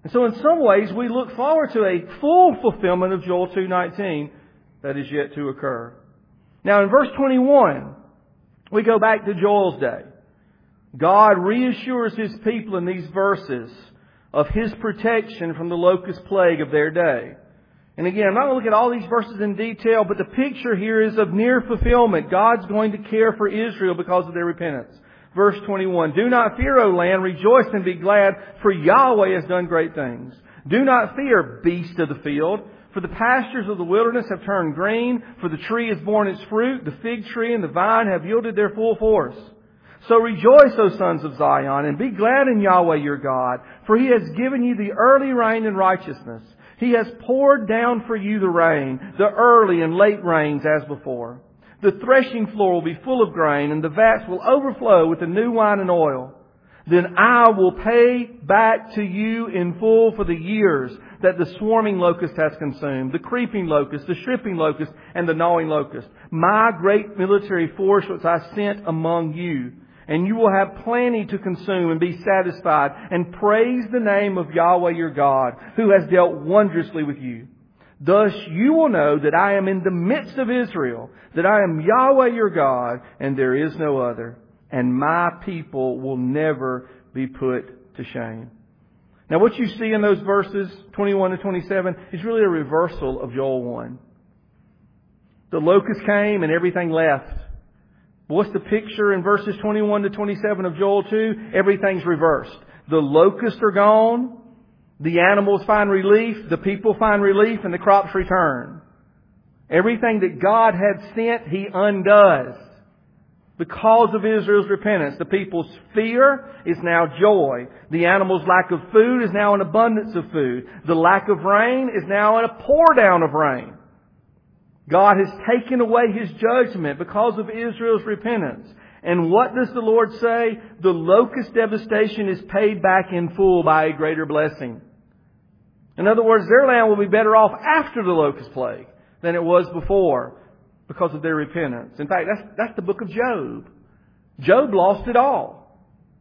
And so in some ways, we look forward to a full fulfillment of Joel 2:19 that is yet to occur. Now in verse 21, we go back to Joel's day. God reassures His people in these verses of His protection from the locust plague of their day. And again, I'm not going to look at all these verses in detail, but the picture here is of near fulfillment. God's going to care for Israel because of their repentance. Verse 21, Do not fear, O land, rejoice and be glad, for Yahweh has done great things. Do not fear, beast of the field, for the pastures of the wilderness have turned green, for the tree has borne its fruit, the fig tree and the vine have yielded their full force. So rejoice, O sons of Zion, and be glad in Yahweh your God, for He has given you the early rain in righteousness. He has poured down for you the rain, the early and late rains as before. The threshing floor will be full of grain, and the vats will overflow with the new wine and oil. Then I will pay back to you in full for the years that the swarming locust has consumed, the creeping locust, the stripping locust, and the gnawing locust, my great military force which I sent among you. And you will have plenty to consume and be satisfied, and praise the name of Yahweh your God, who has dealt wondrously with you. Thus you will know that I am in the midst of Israel, that I am Yahweh your God, and there is no other. And my people will never be put to shame. Now what you see in those verses, 21 to 27, is really a reversal of Joel 1. The locust came and everything left. What's the picture in verses 21 to 27 of Joel 2? Everything's reversed. The locusts are gone. The animals find relief. The people find relief, and the crops return. Everything that God had sent, He undoes. Because of Israel's repentance, the people's fear is now joy. The animals' lack of food is now an abundance of food. The lack of rain is now a pour down of rain. God has taken away His judgment because of Israel's repentance. And what does the Lord say? The locust devastation is paid back in full by a greater blessing. In other words, their land will be better off after the locust plague than it was before because of their repentance. In fact, that's the book of Job. Job lost it all.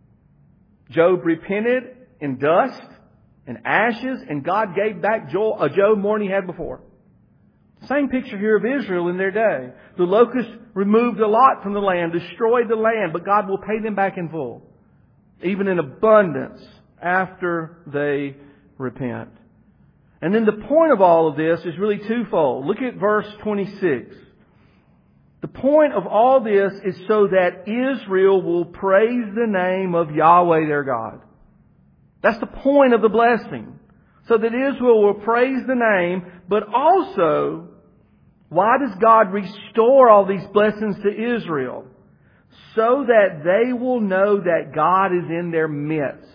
Job repented in dust and ashes, and God gave back Job more than he had before. Same picture here of Israel in their day. The locusts removed a lot from the land, destroyed the land, but God will pay them back in full, even in abundance, after they repent. And then the point of all of this is really twofold. Look at verse 26. The point of all this is so that Israel will praise the name of Yahweh their God. That's the point of the blessing. So that Israel will praise the name, but also, why does God restore all these blessings to Israel? So that they will know that God is in their midst.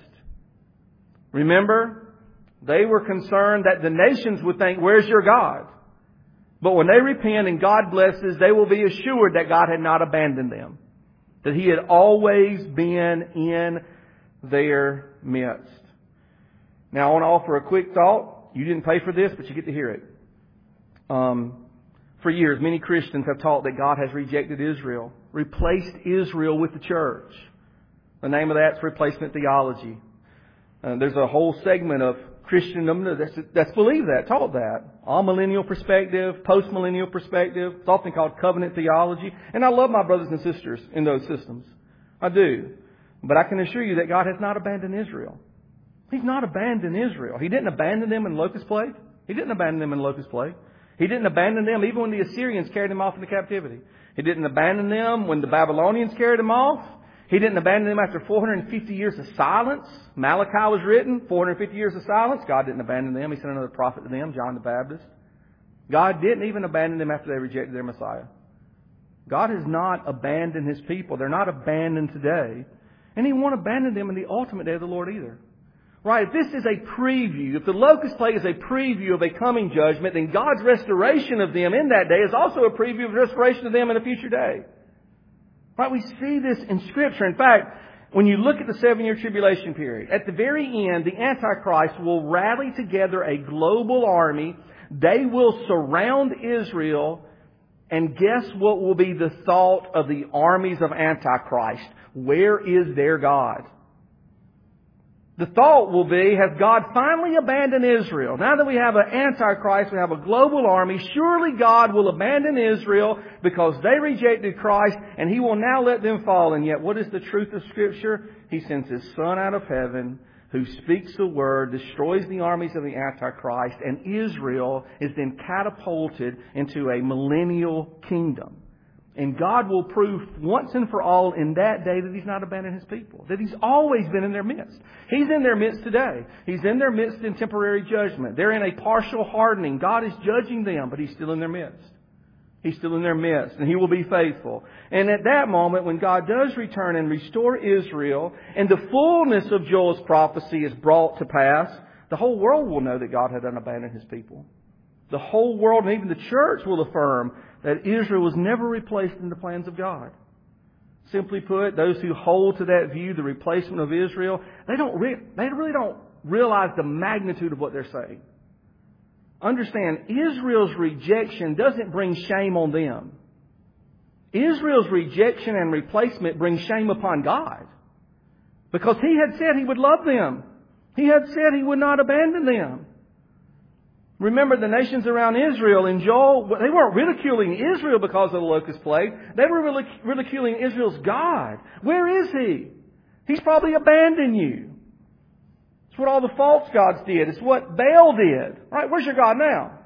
Remember, they were concerned that the nations would think, where's your God? But when they repent and God blesses, they will be assured that God had not abandoned them. That He had always been in their midst. Now I want to offer a quick thought. You didn't pay for this, but you get to hear it. For years, many Christians have taught that God has rejected Israel, replaced Israel with the church. The name of that's replacement theology. There's a whole segment of Christendom that's believed that, taught that. All-millennial perspective, post-millennial perspective. It's often called covenant theology. And I love my brothers and sisters in those systems. I do. But I can assure you that God has not abandoned Israel. He's not abandoned Israel. He didn't abandon them in locust plague. He didn't abandon them in locust plague. He didn't abandon them even when the Assyrians carried them off into captivity. He didn't abandon them when the Babylonians carried them off. He didn't abandon them after 450 years of silence. Malachi was written, 450 years of silence. God didn't abandon them. He sent another prophet to them, John the Baptist. God didn't even abandon them after they rejected their Messiah. God has not abandoned His people. They're not abandoned today. And He won't abandon them in the ultimate day of the Lord either. Right? If this is a preview, if the locust plague is a preview of a coming judgment, then God's restoration of them in that day is also a preview of the restoration of them in a future day. Right? We see this in Scripture. In fact, when you look at the 7-year tribulation period, at the very end, the Antichrist will rally together a global army. They will surround Israel. And guess what will be the thought of the armies of Antichrist? Where is their God? The thought will be, has God finally abandoned Israel? Now that we have an Antichrist, we have a global army, surely God will abandon Israel because they rejected Christ and He will now let them fall. And yet, what is the truth of Scripture? He sends His Son out of heaven who speaks the Word, destroys the armies of the Antichrist, and Israel is then catapulted into a millennial kingdom. And God will prove once and for all in that day that He's not abandoned His people. That He's always been in their midst. He's in their midst today. He's in their midst in temporary judgment. They're in a partial hardening. God is judging them, but He's still in their midst. He's still in their midst, and He will be faithful. And at that moment, when God does return and restore Israel, and the fullness of Joel's prophecy is brought to pass, the whole world will know that God had unabandoned His people. The whole world, and even the church, will affirm that Israel was never replaced in the plans of God. Simply put, those who hold to that view, the replacement of Israel, they really don't realize the magnitude of what they're saying. Understand, Israel's rejection doesn't bring shame on them. Israel's rejection and replacement brings shame upon God. Because He had said He would love them. He had said He would not abandon them. Remember, the nations around Israel in Joel, they weren't ridiculing Israel because of the locust plague. They were ridiculing Israel's God. Where is He? He's probably abandoned you. It's what all the false gods did. It's what Baal did. Right? Where's your God now?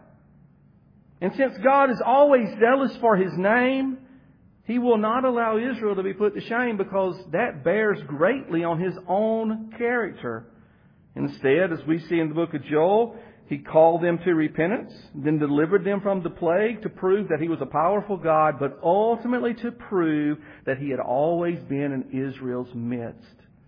And since God is always zealous for His name, He will not allow Israel to be put to shame because that bears greatly on His own character. Instead, as we see in the book of Joel, He called them to repentance, then delivered them from the plague to prove that He was a powerful God, but ultimately to prove that He had always been in Israel's midst.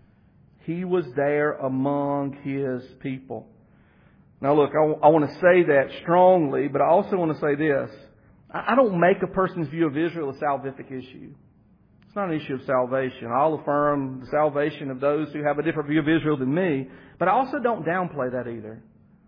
He was there among His people. Now look, I want to say that strongly, but I also want to say this. I don't make a person's view of Israel a salvific issue. It's not an issue of salvation. I'll affirm the salvation of those who have a different view of Israel than me, but I also don't downplay that either.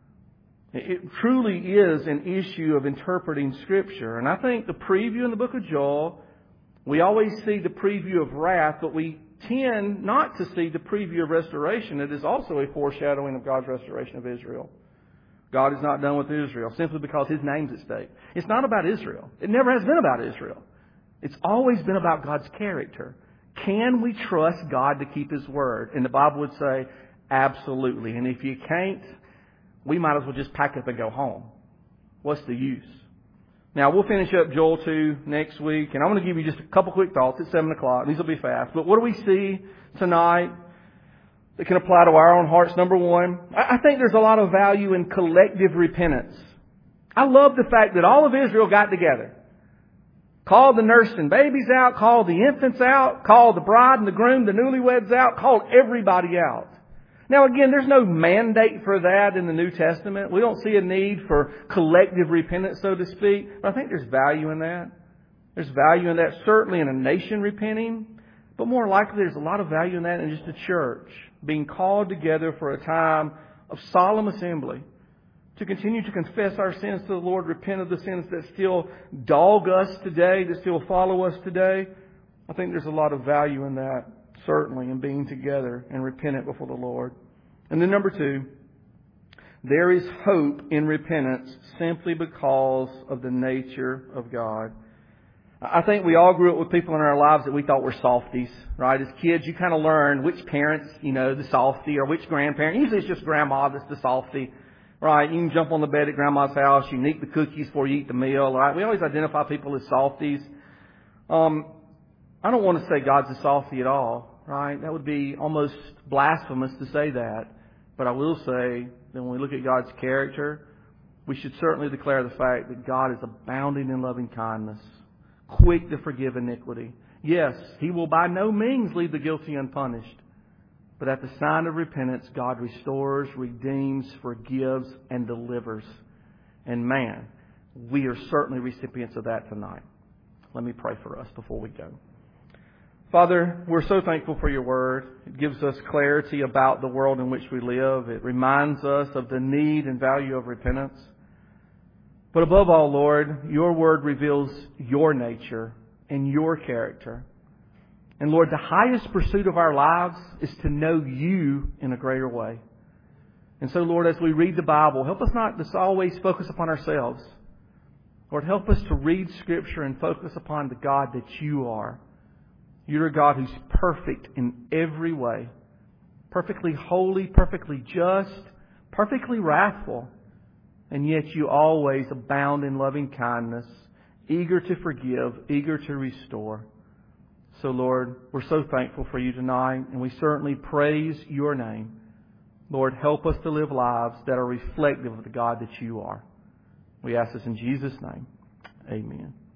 It truly is an issue of interpreting Scripture. And I think the preview in the book of Joel, we always see the preview of wrath, but we tend not to see the preview of restoration. It is also a foreshadowing of God's restoration of Israel. God is not done with Israel simply because His name's at stake. It's not about Israel. It never has been about Israel. It's always been about God's character. Can we trust God to keep His word? And the Bible would say, absolutely. And if you can't, we might as well just pack up and go home. What's the use? Now, we'll finish up Joel 2 next week, and I'm going to give you just a couple quick thoughts at 7 o'clock. These will be fast. But what do we see tonight that can apply to our own hearts? Number one, I think there's a lot of value in collective repentance. I love the fact that all of Israel got together. Called the nursing babies out, called the infants out, called the bride and the groom, the newlyweds out, called everybody out. Now again, there's no mandate for that in the New Testament. We don't see a need for collective repentance, so to speak. But I think there's value in that. There's value in that certainly in a nation repenting. But more likely there's a lot of value in that in just a church being called together for a time of solemn assembly. To continue to confess our sins to the Lord, repent of the sins that still dog us today, that still follow us today. I think there's a lot of value in that. Certainly, in being together and repentant before the Lord. And then number two, there is hope in repentance simply because of the nature of God. I think we all grew up with people in our lives that we thought were softies, right? As kids, you kind of learn which parents, the softie, or which grandparent. Usually it's just grandma that's the softie, right? You can jump on the bed at grandma's house. You can eat the cookies before you eat the meal, right? We always identify people as softies. I don't want to say God's a softie at all, right? That would be almost blasphemous to say that. But I will say that when we look at God's character, we should certainly declare the fact that God is abounding in loving kindness, quick to forgive iniquity. Yes, He will by no means leave the guilty unpunished. But at the sign of repentance, God restores, redeems, forgives, and delivers. And man, we are certainly recipients of that tonight. Let me pray for us before we go. Father, we're so thankful for Your Word. It gives us clarity about the world in which we live. It reminds us of the need and value of repentance. But above all, Lord, Your Word reveals Your nature and Your character. And Lord, the highest pursuit of our lives is to know You in a greater way. And so, Lord, as we read the Bible, help us not just always focus upon ourselves. Lord, help us to read Scripture and focus upon the God that You are. You're a God who's perfect in every way. Perfectly holy, perfectly just, perfectly wrathful. And yet You always abound in loving kindness, eager to forgive, eager to restore. So, Lord, we're so thankful for You tonight, and we certainly praise Your name. Lord, help us to live lives that are reflective of the God that You are. We ask this in Jesus' name. Amen.